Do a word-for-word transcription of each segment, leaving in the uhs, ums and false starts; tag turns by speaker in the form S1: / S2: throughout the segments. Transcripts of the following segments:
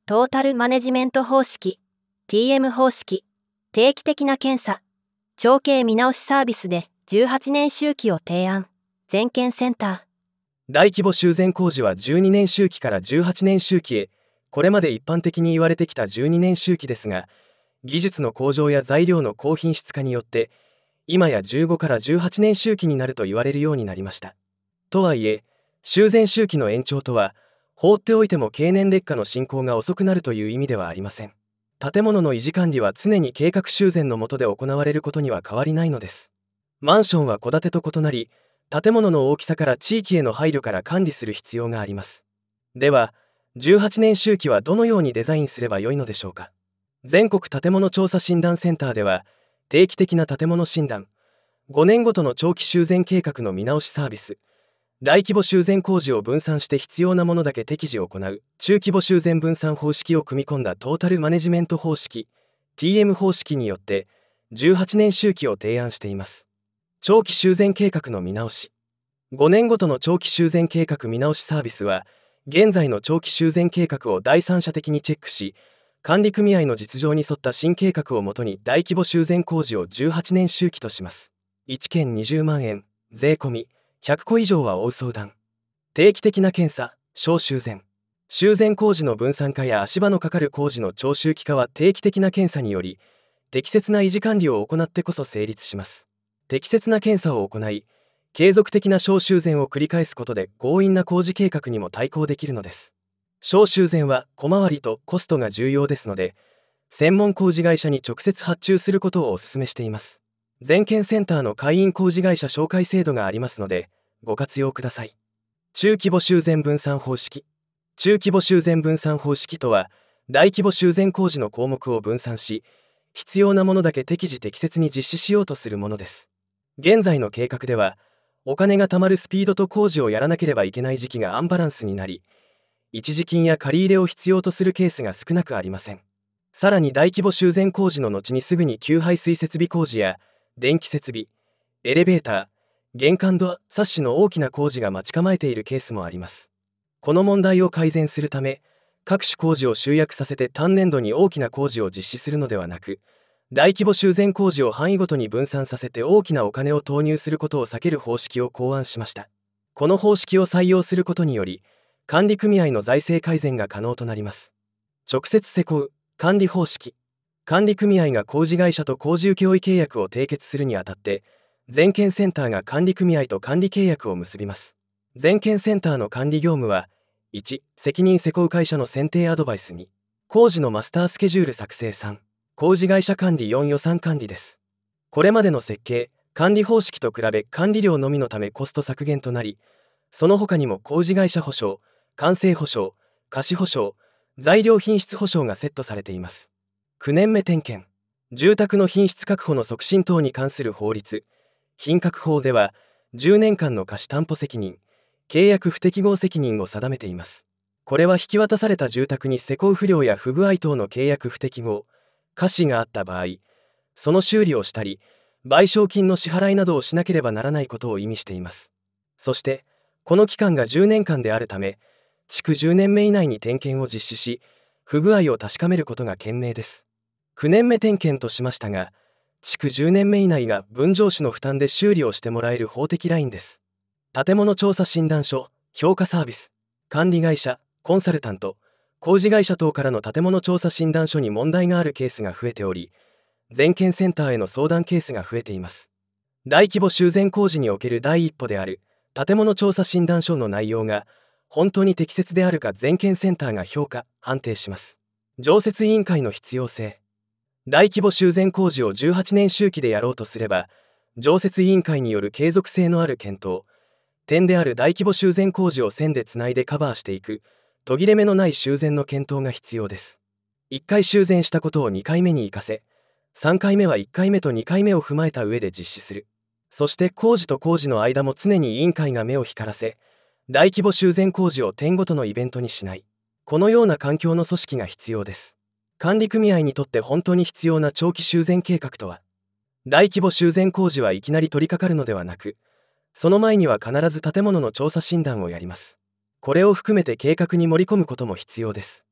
S1: トータルマネジメント方式、ティーエム 方式、定期的な検査、長期見直しサービスでじゅうはちねん周期を提案、全県センター。
S2: 大規模修繕工事はじゅうにねん周期からじゅうはちねん周期へ、これまで一般的に言われてきたじゅうにねん周期ですが、技術の向上や材料の高品質化によって、今やじゅうごからじゅうはちねん周期になると言われるようになりました。とはいえ、修繕周期の延長とは、放っておいても経年劣化の進行が遅くなるという意味ではありません。建物の維持管理は常に計画修繕の下で行われることには変わりないのです。マンションは戸建てと異なり、建物の大きさから地域への配慮から管理する必要があります。では、じゅうはちねん周期はどのようにデザインすればよいのでしょうか。全国建物調査診断センターでは、定期的な建物診断、ごねんごとの長期修繕計画の見直しサービス、大規模修繕工事を分散して必要なものだけ適時行う中規模修繕分散方式を組み込んだトータルマネジメント方式 ティーエム 方式によってじゅうはちねん周期を提案しています。長期修繕計画の見直し、ごねんごとの長期修繕計画見直しサービスは、現在の長期修繕計画を第三者的にチェックし、管理組合の実情に沿った新計画をもとに大規模修繕工事をじゅうはちねん周期とします。いっけんにじゅうまんえん、税込みひゃっこ以上は追う相談。定期的な検査、小修繕。修繕工事の分散化や足場のかかる工事の長周期化は定期的な検査により、適切な維持管理を行ってこそ成立します。適切な検査を行い、継続的な小修繕を繰り返すことで強引な工事計画にも対抗できるのです。小修繕は小回りとコストが重要ですので、専門工事会社に直接発注することをお勧めしています。全県センターの会員工事会社紹介制度がありますので、ご活用ください。中規模修繕分散方式。中規模修繕分散方式とは、大規模修繕工事の項目を分散し、必要なものだけ適時適切に実施しようとするものです。現在の計画では、お金が貯まるスピードと工事をやらなければいけない時期がアンバランスになり、一時金や借り入れを必要とするケースが少なくありません。さらに大規模修繕工事の後にすぐに給排水設備工事や電気設備、エレベーター、玄関ドア、サッシの大きな工事が待ち構えているケースもあります。この問題を改善するため、各種工事を集約させて単年度に大きな工事を実施するのではなく、大規模修繕工事を範囲ごとに分散させて大きなお金を投入することを避ける方式を考案しました。この方式を採用することにより、管理組合の財政改善が可能となります。直接施工、管理方式。管理組合が工事会社と工事請負契約を締結するにあたって、全県センターが管理組合と管理契約を結びます。全県センターの管理業務は、いち、責任施工会社の選定アドバイスに、工事のマスタースケジュール作成さん、工事会社管理よん、予算管理です。これまでの設計、管理方式と比べ管理料のみのためコスト削減となり、その他にも工事会社保証、完成保証、貸し保証、材料品質保証がセットされています。きゅうねんめ点検。住宅の品質確保の促進等に関する法律、品格法では、じゅうねんかんの貸し担保責任、契約不適合責任を定めています。これは引き渡された住宅に施工不良や不具合等の契約不適合、瑕疵があった場合、その修理をしたり、賠償金の支払いなどをしなければならないことを意味しています。そして、この期間がじゅうねんかんであるため、築じゅうねんめ以内に点検を実施し、不具合を確かめることが賢明です。きゅうねんめ点検としましたが、築じゅうねんめ以内が分譲種の負担で修理をしてもらえる法的ラインです。建物調査診断書、評価サービス、管理会社、コンサルタント、工事会社等からの建物調査診断書に問題があるケースが増えており、全県センターへの相談ケースが増えています。大規模修繕工事における第一歩である建物調査診断書の内容が本当に適切であるか全県センターが評価・判定します。常設委員会の必要性。大規模修繕工事をじゅうはちねん周期でやろうとすれば、常設委員会による継続性のある検討、点である大規模修繕工事を線でつないでカバーしていく、途切れ目のない修繕の検討が必要です。いっかい修繕したことをにかいめに活かせ、さんかいめはいっかいめとにかいめを踏まえた上で実施する。そして工事と工事の間も常に委員会が目を光らせ、大規模修繕工事を点ごとのイベントにしない。このような環境の組織が必要です。管理組合にとって本当に必要な長期修繕計画とは、大規模修繕工事はいきなり取り掛かるのではなく、その前には必ず建物の調査診断をやります。これを含めて計画に盛り込むことも必要です。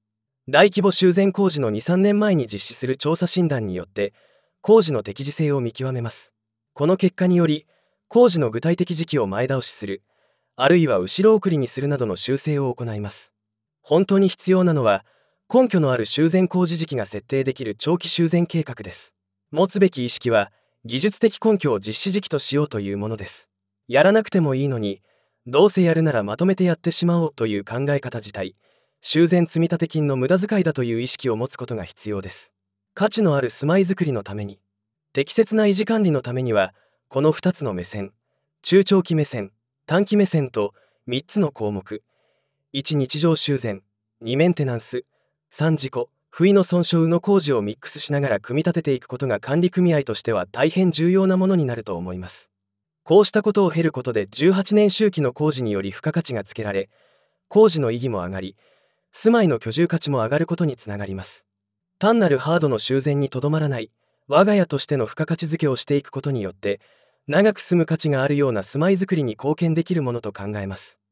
S2: 大規模修繕工事の にさんねんまえに実施する調査診断によって工事の適時性を見極めます。この結果により工事の具体的時期を前倒しする、あるいは後ろ送りにするなどの修正を行います。本当に必要なのは根拠のある修繕工事時期が設定できる長期修繕計画です。持つべき意識は技術的根拠を実施時期としようというものです。やらなくてもいいのにどうせやるならまとめてやってしまおうという考え方自体、修繕積立金の無駄遣いだという意識を持つことが必要です。価値のある住まいづくりのために、適切な維持管理のためにはこのふたつの目線、中長期目線、短期目線とみっつの項目、いち日常修繕、にメンテナンス、さん事故、不意の損傷の工事をミックスしながら組み立てていくことが管理組合としては大変重要なものになると思います。こうしたことを経ることでじゅうはちねん周期の工事により付加価値がつけられ、工事の意義も上がり、住まいの居住価値も上がることにつながります。単なるハードの修繕にとどまらない、我が家としての付加価値づけをしていくことによって、長く住む価値があるような住まいづくりに貢献できるものと考えます。